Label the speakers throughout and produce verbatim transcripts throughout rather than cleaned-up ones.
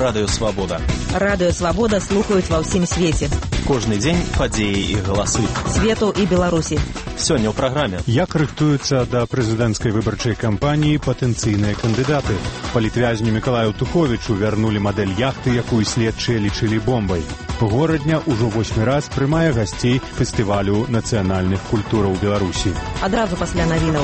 Speaker 1: Радыё Свабода.
Speaker 2: Радыё Свабода слухаюць ва ўсім свеце.
Speaker 1: Кожны дзень падзеі і галасы.
Speaker 2: Свету і Беларусі.
Speaker 1: Сёння ў праграме.
Speaker 3: Як рыхтуюцца да прэзідэнцкай выбарчай кампаніі патэнцыйныя кандыдаты? Палітвязню Мікалаю Туховічу вярнулі мадэль яхты, якую следчыя лічылі бомбай. Горадня ўжо восьмы раз прымае гасцей фестывалю нацыянальных культураў Беларусі.
Speaker 2: Адразу пасля навінаў.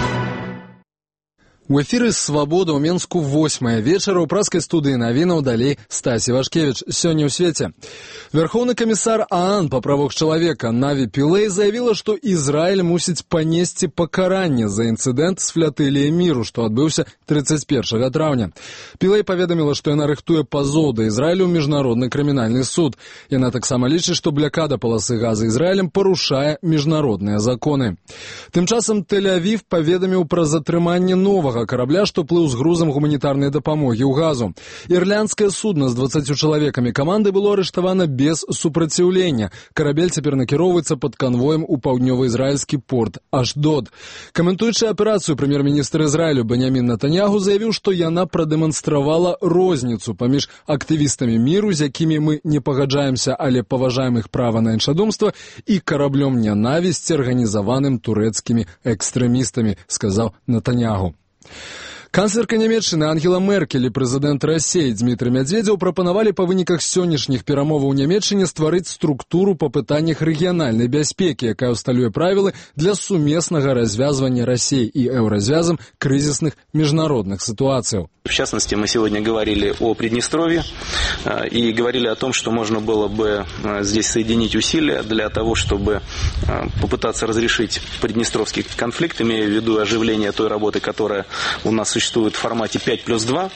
Speaker 4: У эфіры «Свабода» ў Менску восьмая вечара ў праскай студыі навінаў далей Стасі Вашкевіч. Сёння ў свеце. Верховны камісар ААН па правах чалавека Наві Пілэй заявіла, што Ізраіль мусіць панесці пакаранне за інцыдэнт з флатыліяй міру, што адбыўся трыццаць першага траўня. Пілэй паведаміла, што яна рыхтуе пазоў да Ізраілю ў міжнародны крымінальны суд. Яна таксама лічыць, што блякада паласы газа Ізраілем парушае міжнародныя законы. Тым часам Тель-Авів паведаміў пра затрыманне новага карабля, што плыў з грузам гуманітарнай дапамогі ў газу. Ірландскае судна з дваццаццю чалавекамі каманды было арыштавана без супраціўлення. Карабель цяпер накіроўваецца пад канвоем у паўднёва-ізраільскі порт Ашдод. Каментуючы аперацыю, прэм'ер-міністр Ізраілю Беньямін Нетаньяху заявіў, што яна прадэманстравала розніцу паміж актывістамі міру, з якімі мы не пагаджаемся, але паважаем іх права на іншадумства, і караблём нянавісці, арганізаваным турэцкімі экстрэмістамі, сказаў Нетаньяху. Канцлерка Нямецчыны Ангела Меркель і прэзідэнт Расіі Дзмітрый Мядзведзеў прапанавалі па выніках сённяшніх перамоваў у Нямецчыне стварыць структуру па пытаннях рэгіянальнай бяспекі, якая ўсталюе правілы для сумеснага развязвання Расіі і еўразвязам крызісных міжнародных ситуаций.
Speaker 5: В частности, мы сегодня говорили о Приднестровье и говорили о том, что можно было бы здесь соединить усилия для того, чтобы попытаться разрешить приднестровский конфликт, имея в виду оживление той работы, которая у нас существует в формате пять плюс два,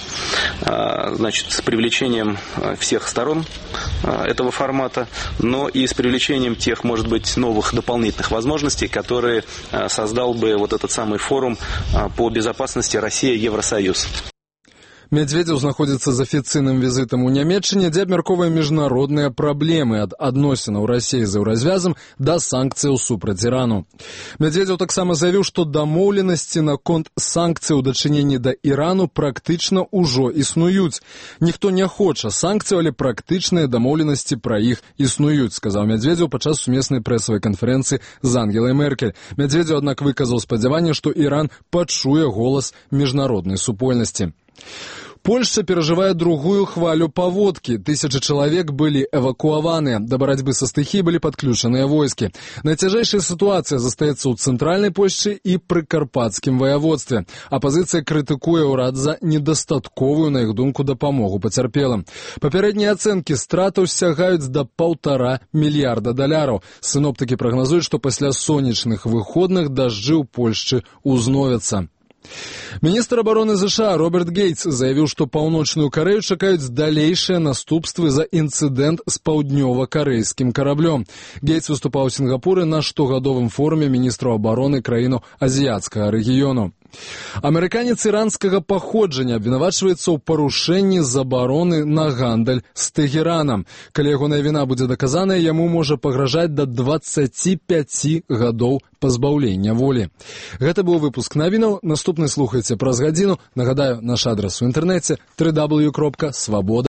Speaker 5: значит, с привлечением всех сторон этого формата, но и с привлечением тех, может быть, новых дополнительных возможностей, которые создал бы вот этот самый форум по безопасности Россия-Евросоюз.
Speaker 4: Мядзведзеў знаходзіцца з афіцыйным візітам у Нямецчыне, дзе абмяркоўвае міжнародныя праблемы ад адносінаў Расіі з еўразвязам да санкцыяў супраць Ірану. Мядзведзеў таксама заявіў, што дамоўленасці наконт санкцый у дачыненні да Ірану практычна ўжо існуюць. Ніхто не хоча санкцыяў, але практычныя дамоўленасці пра іх існуюць, сказаў Мядзведзеў падчас сумеснай прэсавай канферэнцыі з Ангелай Меркель. Мядзведзеў, аднак, выказаў спадзяванне, што Іран пачуе голас міжнароднай супольнасці. Польшча перажывае другую хвалю паводкі. Тысячы чалавек былі эвакуаваныя. Да барацьбы са стыхіяй былі падключаныя войскі. Найцяжэйшая сітуацыя застаецца ў цэнтральнай Польшчы і прыкарпацкім ваяводстве. Апазіцыя крытыкуе ўрад за недастатковую, на іх думку, дапамогу пацярпелым. Папярэднія ацэнкі стратаў сягаюць да паўтара мільярда даляраў. Сіноптыкі прагназуюць, што пасля сонечных выходных дажджы ў Польшчы ўзновяцца. Міністр абароны ЗША Роберт Гейтс заявіў, што паўночную Карэю чакаюць далейшыя наступствы за інцыдэнт з паўднёва-карэйскім караблём. Гейтс выступаў у Сінгапуры на штогадовым форуме міністраў абароны краіну азіяцкага рэгіёну. Амерыканец іранскага паходжання абвінавачваецца ў парушэнні забароны на гандаль з Тэгеранам. Калі ягоная віна будзе даказаная, яму можа пагражаць да дваццаці пяці гадоў пазбаўлення волі. Гэта быў выпуск навінаў. Наступны слухайце праз гадзіну. Нагадаю, наш адрас у інтэрнэце дабл ю дабл ю дабл ю крапка свабода.